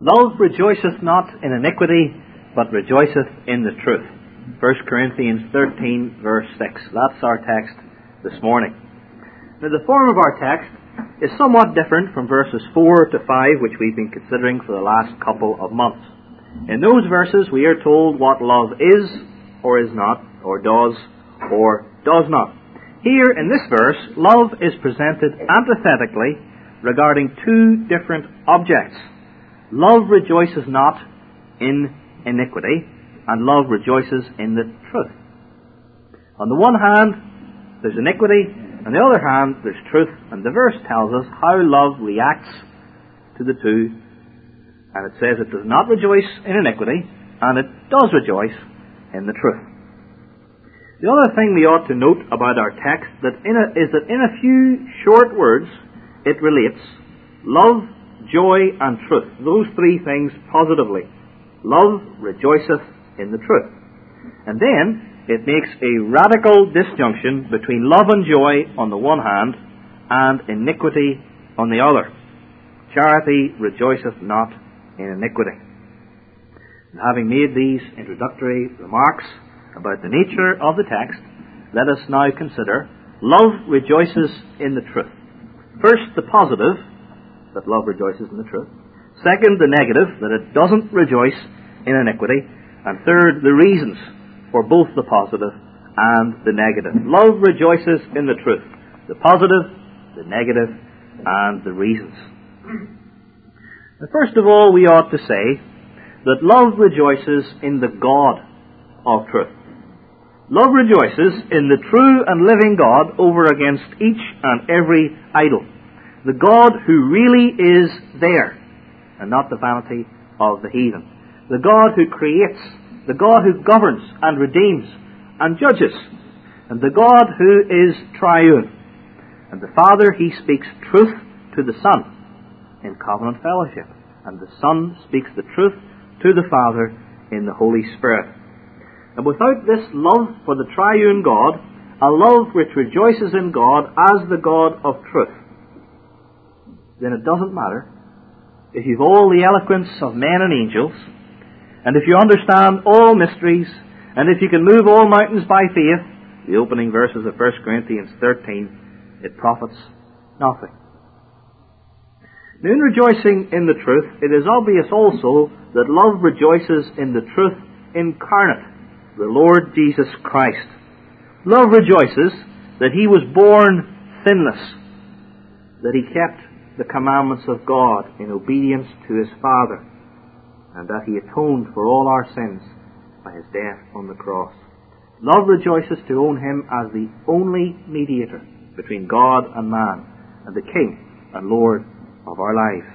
Love rejoiceth not in iniquity, but rejoiceth in the truth. 1 Corinthians 13, verse 6. That's our text this morning. Now, the form of our text is somewhat different from verses 4 to 5, which we've been considering for the last couple of months. In those verses, we are told what love is, or is not, or does not. Here, in this verse, love is presented antithetically regarding two different objects. Love rejoices not in iniquity, and love rejoices in the truth. On the one hand, there's iniquity, on the other hand, there's truth, and the verse tells us how love reacts to the two, and it says it does not rejoice in iniquity, and it does rejoice in the truth. The other thing we ought to note about our text is that in a few short words, it relates love, joy, and truth. Those three things positively. Love rejoiceth in the truth. And then it makes a radical disjunction between love and joy on the one hand and iniquity on the other. Charity rejoiceth not in iniquity. And having made these introductory remarks about the nature of the text, let us now consider love rejoices in the truth. First, the positive, that love rejoices in the truth. Second, the negative, that it doesn't rejoice in iniquity. And third, the reasons for both the positive and the negative. Love rejoices in the truth. The positive, the negative, and the reasons. And first of all, we ought to say that love rejoices in the God of truth. Love rejoices in the true and living God over against each and every idol. The God who really is there, and not the vanity of the heathen. The God who creates, the God who governs and redeems and judges, and the God who is triune. And the Father, He speaks truth to the Son in covenant fellowship, and the Son speaks the truth to the Father in the Holy Spirit. And without this love for the triune God, a love which rejoices in God as the God of truth, then it doesn't matter if you've all the eloquence of men and angels, and if you understand all mysteries, and if you can move all mountains by faith, the opening verses of 1 Corinthians 13, it profits nothing. Now, in rejoicing in the truth, it is obvious also that love rejoices in the truth incarnate, the Lord Jesus Christ. Love rejoices that He was born sinless, that He kept the commandments of God in obedience to His Father, and that He atoned for all our sins by His death on the cross. Love rejoices to own Him as the only mediator between God and man, and the King and Lord of our lives.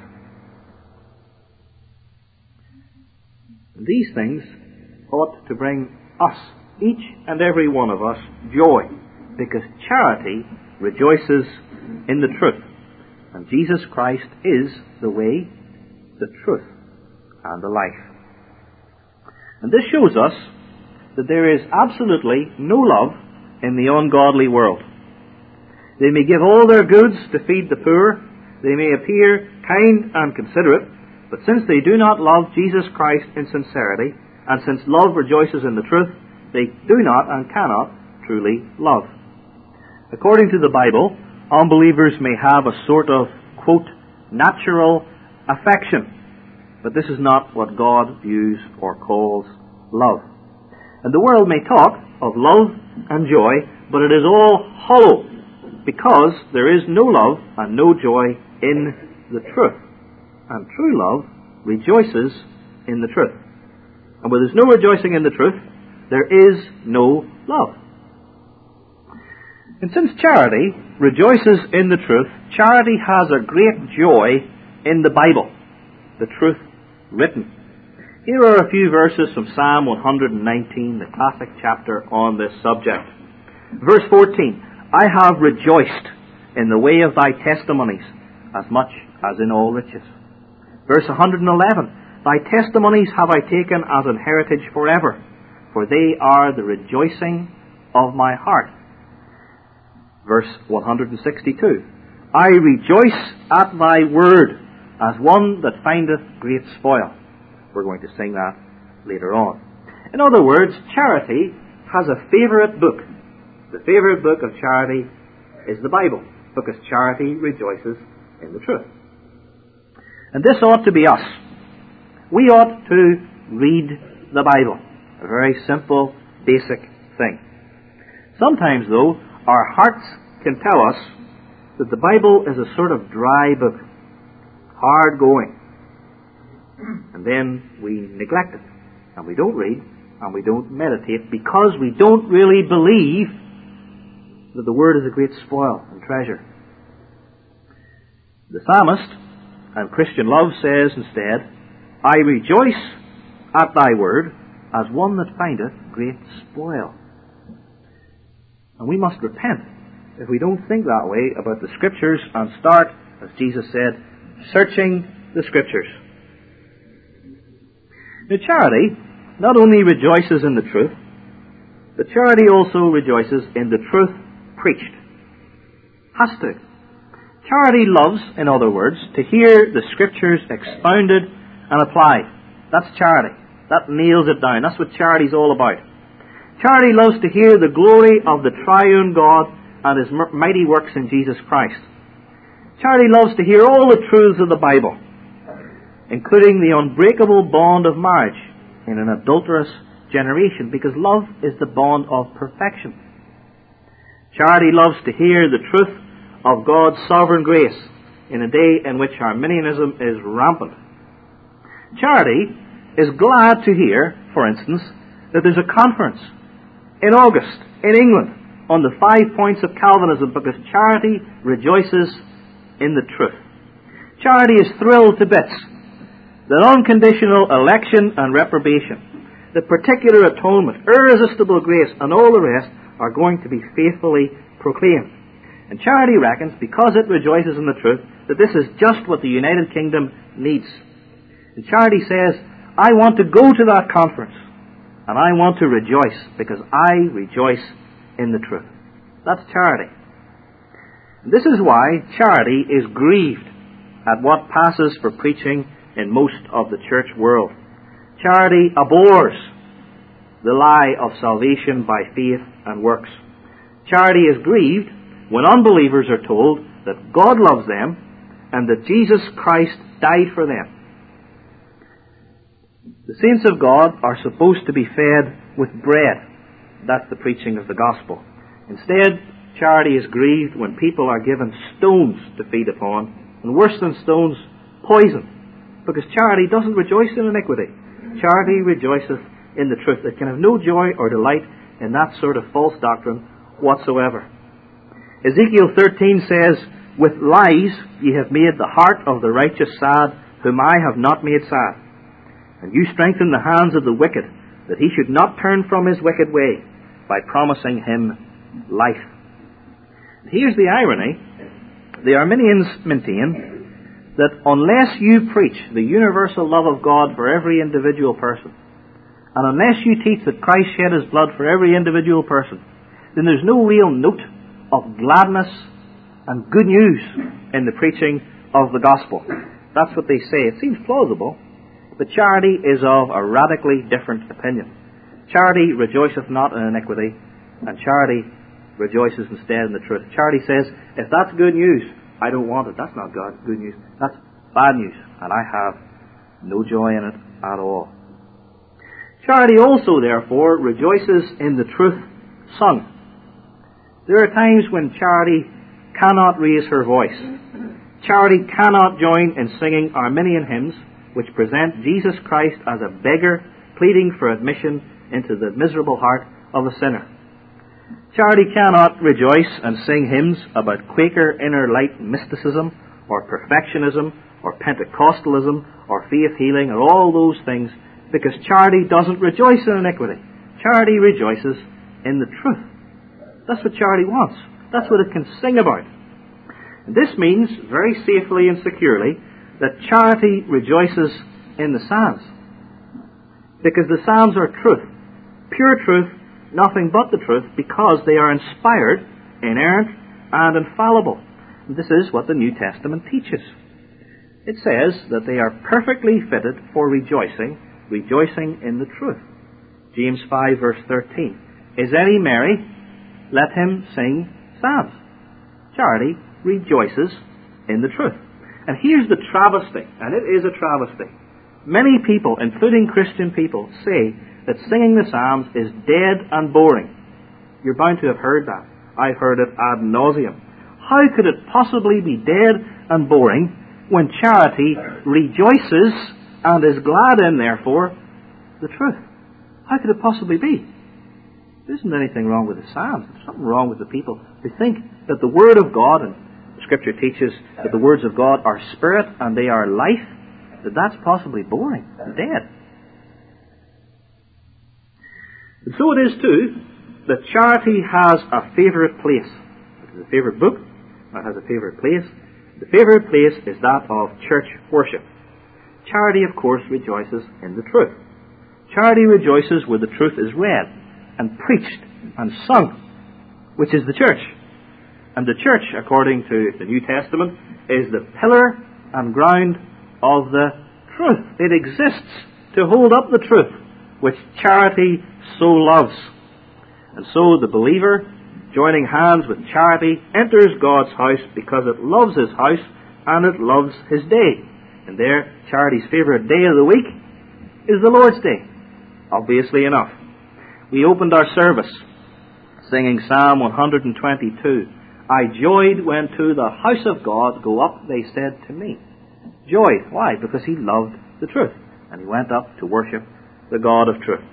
And these things ought to bring us, each and every one of us, joy, because charity rejoices in the truth. And Jesus Christ is the way, the truth, and the life. And this shows us that there is absolutely no love in the ungodly world. They may give all their goods to feed the poor, they may appear kind and considerate, but since they do not love Jesus Christ in sincerity, and since love rejoices in the truth, they do not and cannot truly love. According to the Bible, unbelievers may have a sort of, quote, natural affection, but this is not what God views or calls love. And the world may talk of love and joy, but it is all hollow, because there is no love and no joy in the truth. And true love rejoices in the truth. And where there's no rejoicing in the truth, there is no love. And since charity rejoices in the truth, charity has a great joy in the Bible, the truth written. Here are a few verses from Psalm 119, the classic chapter on this subject. Verse 14, I have rejoiced in the way of thy testimonies, as much as in all riches. Verse 111, thy testimonies have I taken as an heritage forever, for they are the rejoicing of my heart. Verse 162, I rejoice at thy word, as one that findeth great spoil. We're going to sing that later on. In other words, charity has a favourite book. The favourite book of charity is the Bible, because charity rejoices in the truth. And this ought to be us. We ought to read the Bible. A very simple, basic thing. Sometimes, though, our hearts can tell us that the Bible is a sort of dry book, hard going. And then we neglect it, and we don't read, and we don't meditate, because we don't really believe that the Word is a great spoil and treasure. The psalmist, and Christian love, says instead, I rejoice at thy word as one that findeth great spoil. And we must repent if we don't think that way about the Scriptures and start, as Jesus said, searching the Scriptures. Now, charity not only rejoices in the truth, but charity also rejoices in the truth preached. Has to. Charity loves, in other words, to hear the Scriptures expounded and applied. That's charity. That nails it down. That's what charity's all about. Charity loves to hear the glory of the triune God and His mighty works in Jesus Christ. Charity loves to hear all the truths of the Bible, including the unbreakable bond of marriage in an adulterous generation, because love is the bond of perfection. Charity loves to hear the truth of God's sovereign grace in a day in which Arminianism is rampant. Charity is glad to hear, for instance, that there's a conference in August in England on the 5 points of Calvinism, because charity rejoices in the truth. Charity is thrilled to bits that unconditional election and reprobation, the particular atonement, irresistible grace, and all the rest are going to be faithfully proclaimed. And charity reckons, because it rejoices in the truth, that this is just what the United Kingdom needs. And charity says, I want to go to that conference, and I want to rejoice, because I rejoice in the truth. That's charity. And this is why charity is grieved at what passes for preaching in most of the church world. Charity abhors the lie of salvation by faith and works. Charity is grieved when unbelievers are told that God loves them and that Jesus Christ died for them. The saints of God are supposed to be fed with bread. That's the preaching of the gospel. Instead, charity is grieved when people are given stones to feed upon, and worse than stones, poison. Because charity doesn't rejoice in iniquity. Charity rejoiceth in the truth. It can have no joy or delight in that sort of false doctrine whatsoever. Ezekiel 13 says, with lies ye have made the heart of the righteous sad, whom I have not made sad. And you strengthen the hands of the wicked, that he should not turn from his wicked way, by promising him life. Here's the irony. The Arminians maintain that unless you preach the universal love of God for every individual person, and unless you teach that Christ shed His blood for every individual person, then there's no real note of gladness and good news in the preaching of the gospel. That's what they say. It seems plausible, but charity is of a radically different opinion. Charity rejoiceth not in iniquity, and charity rejoices instead in the truth. Charity says, if that's good news, I don't want it. That's not good news. That's bad news, and I have no joy in it at all. Charity also, therefore, rejoices in the truth sung. There are times when charity cannot raise her voice. Charity cannot join in singing Arminian hymns which present Jesus Christ as a beggar pleading for admission into the miserable heart of a sinner. Charity cannot rejoice and sing hymns about Quaker inner light mysticism, or perfectionism, or Pentecostalism, or faith healing, or all those things, because charity doesn't rejoice in iniquity. Charity rejoices in the truth. That's what charity wants. That's what it can sing about. And this means, very safely and securely, that charity rejoices in the Psalms. Because the Psalms are truth, pure truth, nothing but the truth, because they are inspired, inerrant, and infallible. And this is what the New Testament teaches. It says that they are perfectly fitted for rejoicing in the truth. James 5 verse 13. Is any merry? Let him sing psalms. Charity rejoices in the truth. And here's the travesty, and it is a travesty. Many people, including Christian people, say that singing the psalms is dead and boring. You're bound to have heard that. I've heard it ad nauseum. How could it possibly be dead and boring when charity rejoices and is glad in, therefore, the truth? How could it possibly be? There isn't anything wrong with the Psalms. There's something wrong with the people who think that the Word of God, and the Scripture teaches that the words of God are spirit and they are life, that's possibly boring and dead. And so it is too that charity has a favourite place. It has a favourite book, it has a favourite place. The favourite place is that of church worship. Charity, of course, rejoices in the truth. Charity rejoices where the truth is read and preached and sung, which is the church. And the church, according to the New Testament, is the pillar and ground of the truth. It exists to hold up the truth, which charity so loves. And so the believer, joining hands with charity, enters God's house because it loves His house and it loves His day. And there, charity's favourite day of the week is the Lord's Day, obviously enough. We opened our service singing Psalm 122. I joyed when to the house of God go up, they said to me. Joyed. Why? Because he loved the truth. And he went up to worship the God of truth.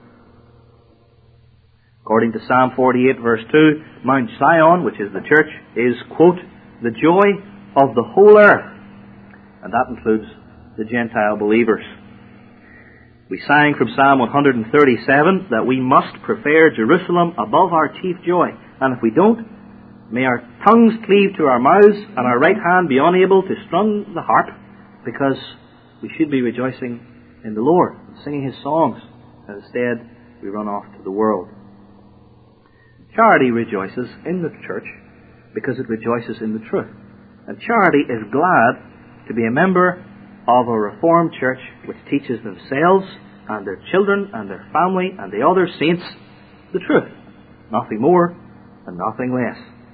According to Psalm 48 verse 2, Mount Zion, which is the church, is, quote, the joy of the whole earth. And that includes the Gentile believers. We sang from Psalm 137 that we must prefer Jerusalem above our chief joy. And if we don't, may our tongues cleave to our mouths and our right hand be unable to strum the harp, because we should be rejoicing in the Lord and singing His songs. And instead, we run off to the world. Charity rejoices in the church because it rejoices in the truth. And charity is glad to be a member of a Reformed church which teaches themselves and their children and their family and the other saints the truth. Nothing more and nothing less.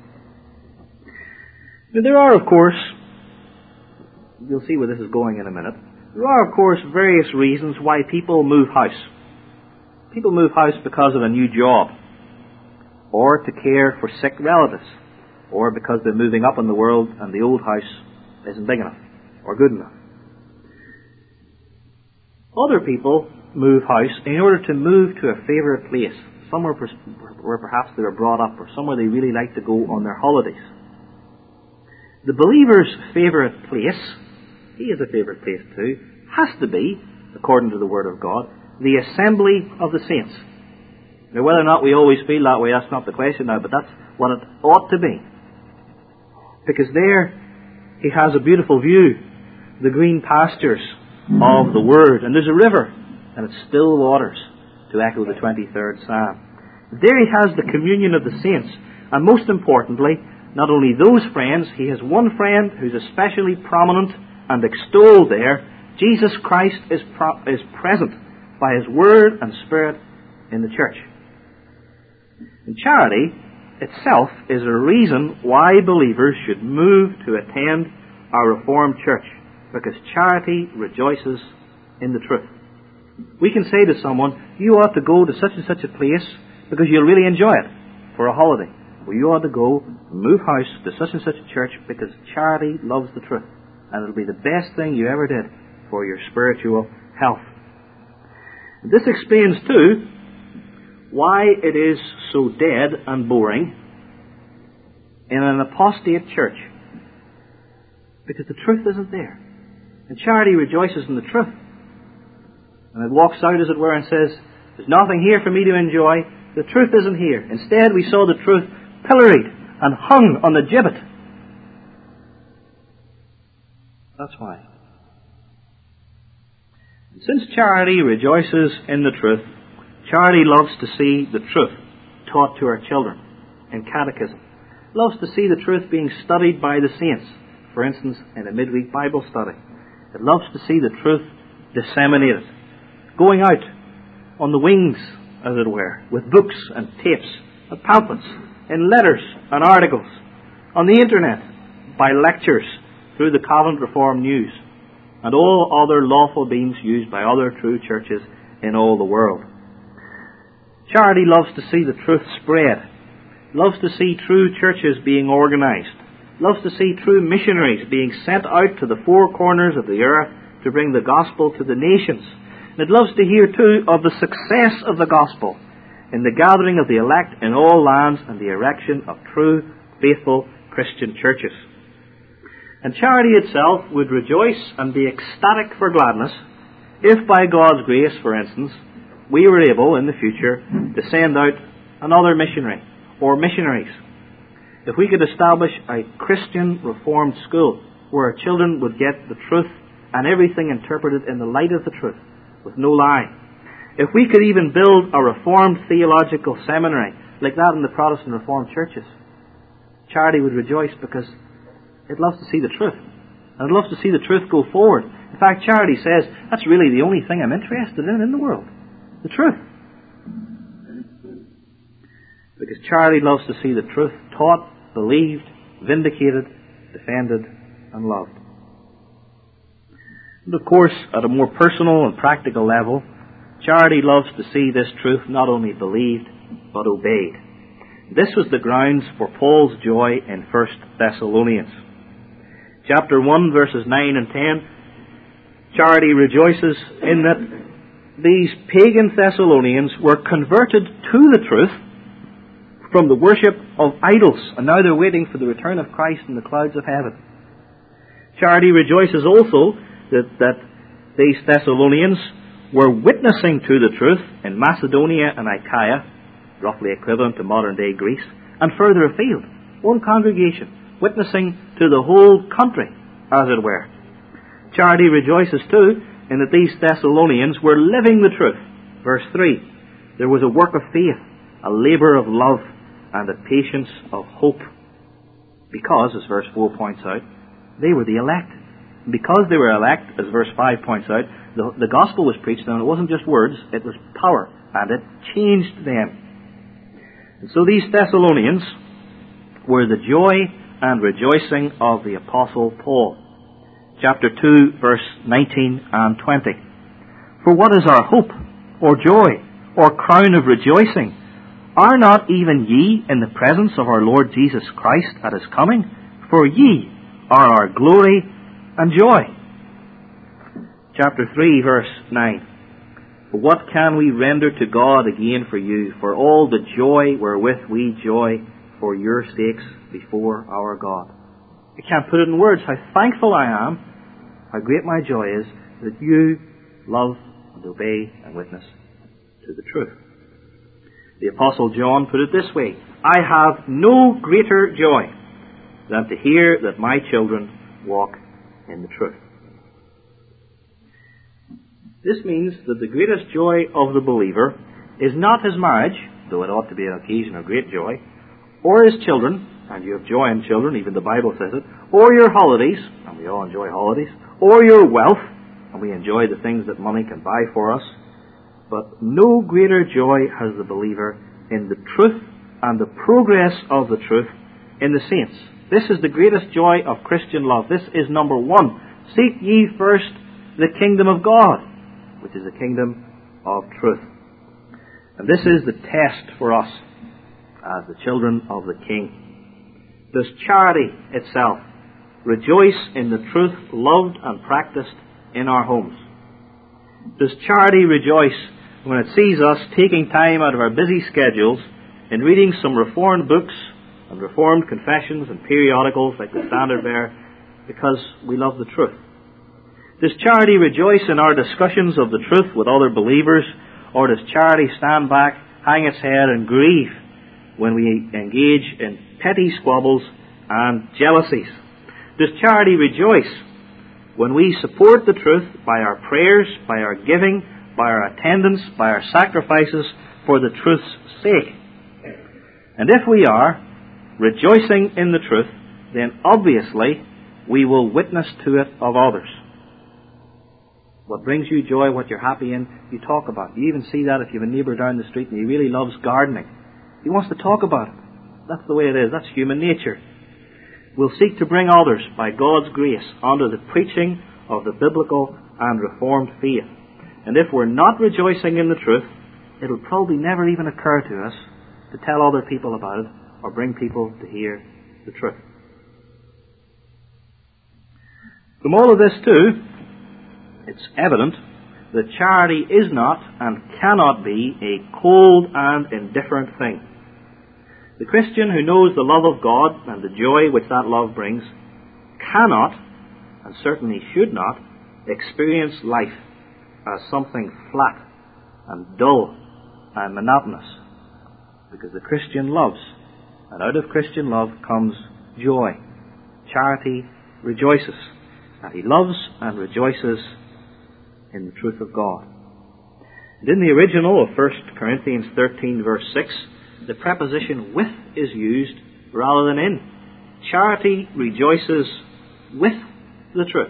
Now, there are, of course, you'll see where this is going in a minute, there are, of course, various reasons why people move house. People move house because of a new job, or to care for sick relatives, or because they're moving up in the world and the old house isn't big enough or good enough. Other people move house in order to move to a favourite place, somewhere where perhaps they were brought up, or somewhere they really like to go on their holidays. The believer's favourite place, he has a favourite place too, has to be, according to the Word of God, the assembly of the saints. Now, whether or not we always feel that way, that's not the question now, but that's what it ought to be. Because there, he has a beautiful view, the green pastures of the Word, and there's a river, and it's still waters, to echo the 23rd Psalm. There he has the communion of the saints, and most importantly, not only those friends, he has one friend who's especially prominent and extolled there. Jesus Christ is present by His Word and Spirit in the church. And charity itself is a reason why believers should move to attend our Reformed church, because charity rejoices in the truth. We can say to someone, you ought to go to such and such a place because you'll really enjoy it for a holiday. Well, you ought to go move house to such and such a church because charity loves the truth. And it'll be the best thing you ever did for your spiritual health. And this explains, too, why it is so dead and boring in an apostate church. Because the truth isn't there. And charity rejoices in the truth. And it walks out, as it were, and says, there's nothing here for me to enjoy. The truth isn't here. Instead, we saw the truth pilloried and hung on the gibbet. That's why. And since charity rejoices in the truth, charity loves to see the truth taught to our children in catechism. Loves to see the truth being studied by the saints, for instance, in a midweek Bible study. It loves to see the truth disseminated, going out on the wings, as it were, with books and tapes and pamphlets, in letters and articles, on the internet, by lectures, through the Covenant Reformed News, and all other lawful means used by other true churches in all the world. Charity loves to see the truth spread, loves to see true churches being organized, loves to see true missionaries being sent out to the four corners of the earth to bring the gospel to the nations. And it loves to hear, too, of the success of the gospel in the gathering of the elect in all lands and the erection of true, faithful Christian churches. And charity itself would rejoice and be ecstatic for gladness if, by God's grace, for instance, we were able in the future to send out another missionary or missionaries. If we could establish a Christian Reformed school where our children would get the truth and everything interpreted in the light of the truth, with no lie. If we could even build a Reformed theological seminary like that in the Protestant Reformed churches, charity would rejoice because it loves to see the truth. And it loves to see the truth go forward. In fact, charity says, that's really the only thing I'm interested in the world. The truth. Because charity loves to see the truth taught, believed, vindicated, defended, and loved. And of course, at a more personal and practical level, charity loves to see this truth not only believed, but obeyed. This was the grounds for Paul's joy in 1 Thessalonians. Chapter 1, verses 9 and 10, charity rejoices in that these pagan Thessalonians were converted to the truth from the worship of idols, and now they're waiting for the return of Christ in the clouds of heaven. Charity rejoices also that these Thessalonians were witnessing to the truth in Macedonia and Achaia, roughly equivalent to modern-day Greece, and further afield, one congregation, witnessing to the whole country, as it were. Charity rejoices too in that these Thessalonians were living the truth. Verse 3, there was a work of faith, a labour of love, and a patience of hope. Because, as verse 4 points out, they were the elect. And because they were elect, as verse 5 points out, the gospel was preached to them. It wasn't just words, it was power, and it changed them. And so these Thessalonians were the joy and rejoicing of the Apostle Paul. Chapter 2, verse 19 and 20. For what is our hope, or joy, or crown of rejoicing? Are not even ye in the presence of our Lord Jesus Christ at His coming? For ye are our glory and joy. Chapter 3, verse 9. What can we render to God again for you, for all the joy wherewith we joy for your sakes before our God? I can't put it in words how thankful I am, how great my joy is, that you love and obey and witness to the truth. The Apostle John put it this way, I have no greater joy than to hear that my children walk in the truth. This means that the greatest joy of the believer is not his marriage, though it ought to be an occasion of great joy, or his children, and you have joy in children, even the Bible says it, or your holidays, and we all enjoy holidays, or your wealth, and we enjoy the things that money can buy for us. But no greater joy has the believer in the truth and the progress of the truth in the saints. This is the greatest joy of Christian love. This is number one. Seek ye first the kingdom of God, which is the kingdom of truth. And this is the test for us as the children of the King. Does charity itself rejoice in the truth loved and practiced in our homes? Does charity rejoice when it sees us taking time out of our busy schedules in reading some Reformed books and Reformed confessions and periodicals like the Standard Bearer because we love the truth? Does charity rejoice in our discussions of the truth with other believers, or does charity stand back, hang its head and grieve when we engage in petty squabbles and jealousies? Does charity rejoice when we support the truth by our prayers, by our giving, by our attendance, by our sacrifices for the truth's sake? And if we are rejoicing in the truth, then obviously we will witness to it of others. What brings you joy, what you're happy in, you talk about. You even see that if you have a neighbour down the street and he really loves gardening. He wants to talk about it. That's the way it is. That's human nature. We'll seek to bring others, by God's grace, under the preaching of the biblical and Reformed faith. And if we're not rejoicing in the truth, it'll probably never even occur to us to tell other people about it or bring people to hear the truth. From all of this too, it's evident that charity is not and cannot be a cold and indifferent thing. The Christian who knows the love of God and the joy which that love brings cannot, and certainly should not, experience life as something flat and dull and monotonous. Because the Christian loves, and out of Christian love comes joy. Charity rejoices, and he loves and rejoices in the truth of God. And in the original of 1 Corinthians 13 verse 6, the preposition with is used rather than in. Charity rejoices with the truth.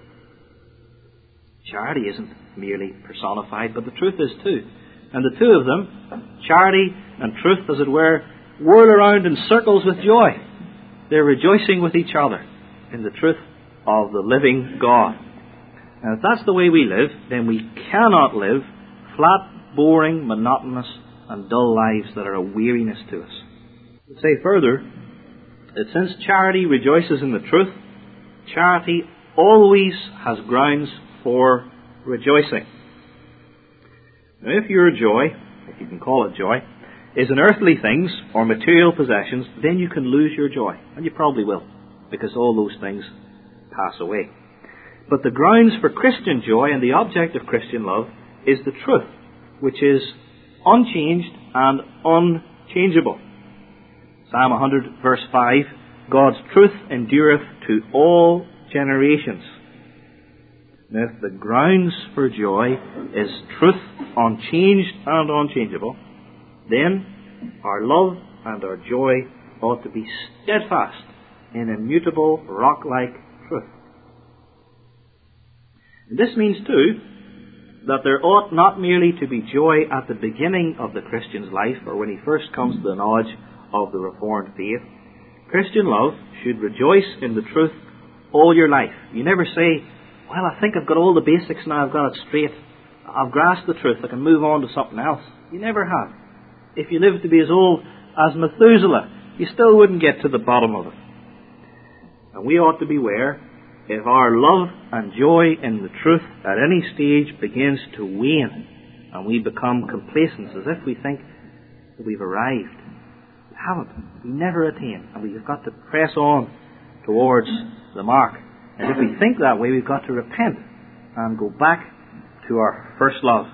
Charity isn't merely personified, but the truth is too. And the two of them, charity and truth, as it were, whirl around in circles with joy. They're rejoicing with each other in the truth of the living God. And if that's the way we live, then we cannot live flat, boring, monotonous, and dull lives that are a weariness to us. To say further, that since charity rejoices in the truth, charity always has grounds for rejoicing. Now, if your joy, if you can call it joy, is in earthly things or material possessions, then you can lose your joy. And you probably will, because all those things pass away. But the grounds for Christian joy and the object of Christian love is the truth, which is unchanged and unchangeable. Psalm 100 verse 5, God's truth endureth to all generations. Now, if the grounds for joy is truth unchanged and unchangeable, then our love and our joy ought to be steadfast in immutable, rock-like truth. And this means, too, that there ought not merely to be joy at the beginning of the Christian's life or when he first comes to the knowledge of the Reformed faith. Christian love should rejoice in the truth all your life. You never say, well, I think I've got all the basics now, I've got it straight, I've grasped the truth, I can move on to something else. You never have. If you lived to be as old as Methuselah, you still wouldn't get to the bottom of it. And we ought to beware if our love and joy in the truth at any stage begins to wane and we become complacent as if we think that we've arrived. We haven't. We never attain. And we've got to press on towards the mark. And if we think that way, we've got to repent and go back to our first love.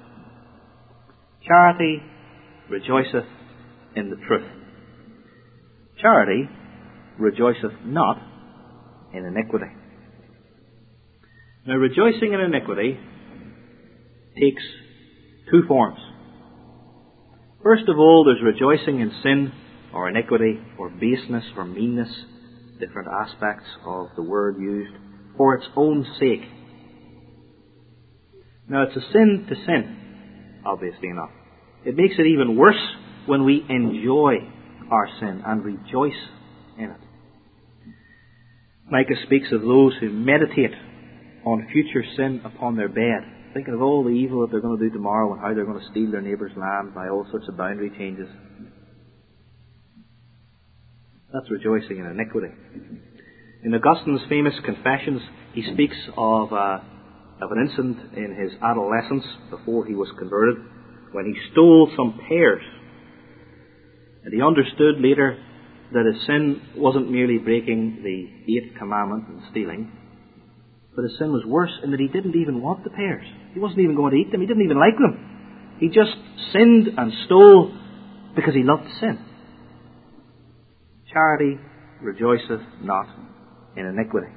Charity rejoiceth in the truth. Charity rejoiceth not in iniquity. Now, rejoicing in iniquity takes two forms. First of all, there's rejoicing in sin or iniquity or baseness or meanness, different aspects of the word used, for its own sake. Now, it's a sin to sin, obviously enough. It makes it even worse when we enjoy our sin and rejoice in it. Micah speaks of those who meditate on future sin upon their bed, thinking of all the evil that they're going to do tomorrow and how they're going to steal their neighbour's land by all sorts of boundary changes. That's rejoicing in iniquity. In Augustine's famous Confessions, he speaks of an incident in his adolescence before he was converted, when he stole some pears. And he understood later that his sin wasn't merely breaking the 8th commandment and stealing, but his sin was worse in that he didn't even want the pears. He wasn't even going to eat them. He didn't even like them. He just sinned and stole because he loved sin. Charity rejoiceth not in iniquity.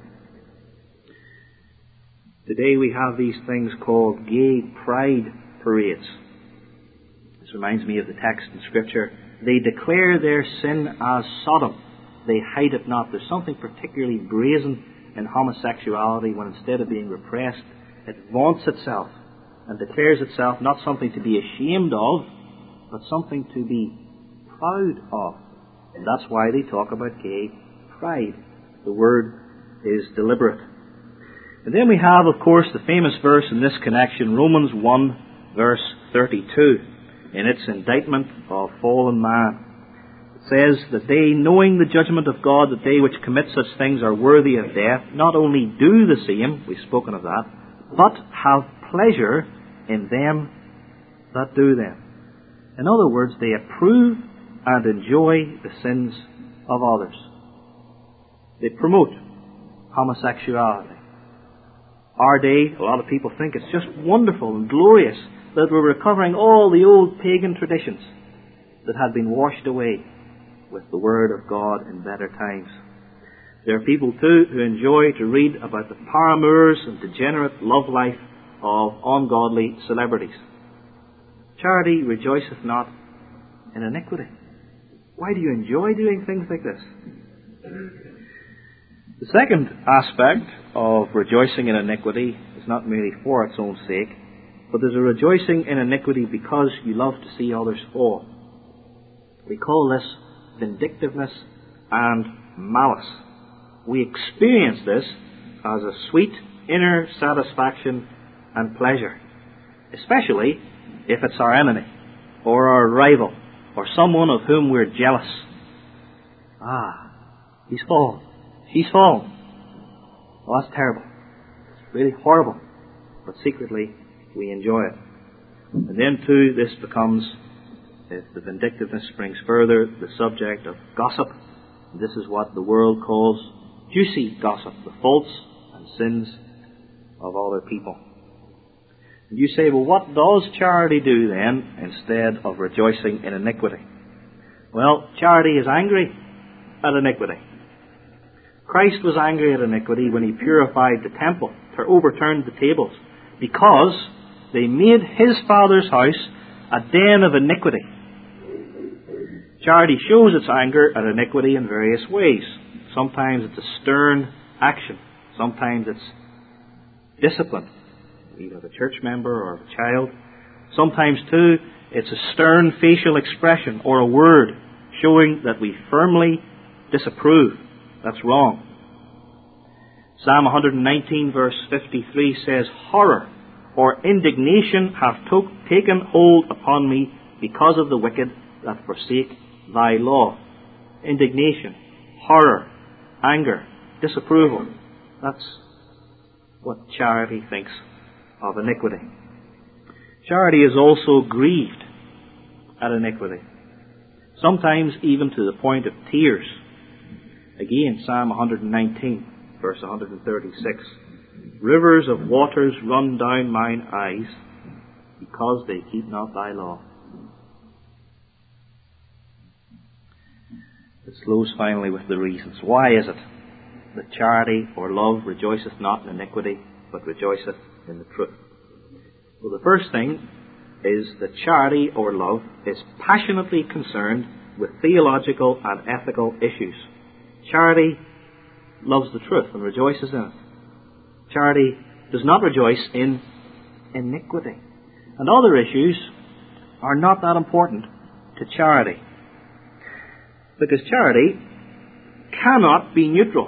Today we have these things called gay pride parades. This reminds me of the text in Scripture. They declare their sin as Sodom. They hide it not. There's something particularly brazen in homosexuality when instead of being repressed, it vaunts itself and declares itself not something to be ashamed of, but something to be proud of. And that's why they talk about gay pride. The word is deliberate. And then we have, of course, the famous verse in this connection, Romans 1, verse 32, in its indictment of fallen man. It says that they, knowing the judgment of God, that they which commit such things are worthy of death, not only do the same, we've spoken of that, but have pleasure in them that do them. In other words, they approve and enjoy the sins of others. They promote homosexuality. Our day, a lot of people think it's just wonderful and glorious that we're recovering all the old pagan traditions that had been washed away with the Word of God in better times. There are people too who enjoy to read about the paramours and degenerate love life of ungodly celebrities. Charity rejoiceth not in iniquity. Why do you enjoy doing things like this? The second aspect of rejoicing in iniquity is not merely for its own sake, but there's a rejoicing in iniquity because you love to see others fall. We call this vindictiveness and malice. We experience this as a sweet inner satisfaction and pleasure, especially if it's our enemy or our rival or someone of whom we're jealous. He's fallen. She's fallen. Well, that's terrible. It's really horrible. But secretly, we enjoy it. And then, too, this becomes, if the vindictiveness springs further, the subject of gossip. And this is what the world calls juicy gossip, the faults and sins of other people. And you say, well, what does charity do then instead of rejoicing in iniquity? Well, charity is angry at iniquity. Christ was angry at iniquity when he purified the temple, or overturned the tables, because they made his Father's house a den of iniquity. Charity shows its anger at iniquity in various ways. Sometimes it's a stern action. Sometimes it's discipline, either of a church member or of a child. Sometimes, too, it's a stern facial expression or a word showing that we firmly disapprove. That's wrong. Psalm 119 verse 53 says, horror or indignation hath taken hold upon me because of the wicked that forsake thy law. Indignation, horror, anger, disapproval. That's what charity thinks of iniquity. Charity is also grieved at iniquity, sometimes even to the point of tears. Again, Psalm 119, verse 136. Rivers of waters run down mine eyes, because they keep not thy law. It flows finally with the reasons. Why is it that charity or love rejoiceth not in iniquity, but rejoiceth in the truth? Well, the first thing is that charity or love is passionately concerned with theological and ethical issues. Charity loves the truth and rejoices in it. Charity does not rejoice in iniquity. And other issues are not that important to charity, because charity cannot be neutral.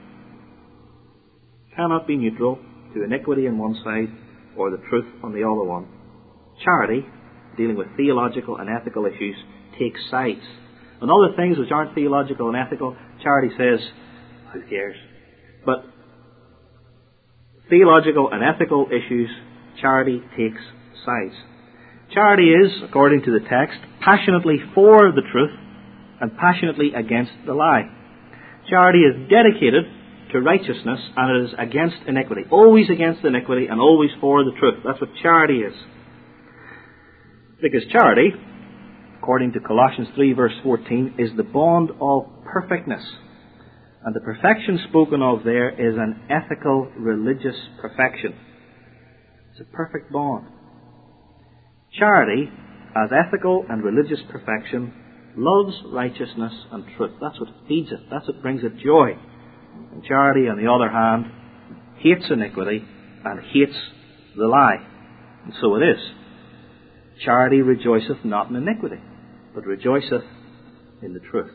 Cannot be neutral to iniquity on one side or the truth on the other one. Charity, dealing with theological and ethical issues, takes sides. And other things which aren't theological and ethical, charity says, who cares? But theological and ethical issues, charity takes sides. Charity is, according to the text, passionately for the truth and passionately against the lie. Charity is dedicated to righteousness and it is against iniquity. Always against iniquity and always for the truth. That's what charity is. Because charity, according to Colossians 3 verse 14, is the bond of perfectness. And the perfection spoken of there is an ethical, religious perfection. It's a perfect bond. Charity, as ethical and religious perfection, loves righteousness and truth. That's what feeds it. That's what brings it joy. And charity, on the other hand, hates iniquity and hates the lie. And so it is. Charity rejoiceth not in iniquity, but rejoiceth in the truth.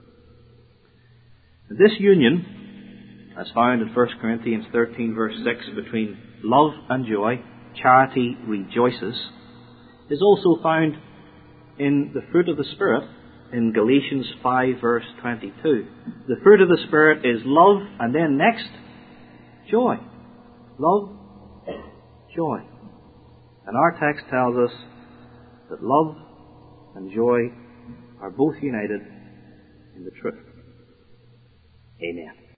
And this union, as found in 1 Corinthians 13 verse 6, between love and joy, charity rejoices, is also found in the fruit of the Spirit in Galatians 5 verse 22. The fruit of the Spirit is love, and then next, joy. Love, joy. And our text tells us that love and joy are both united in the truth. Amen.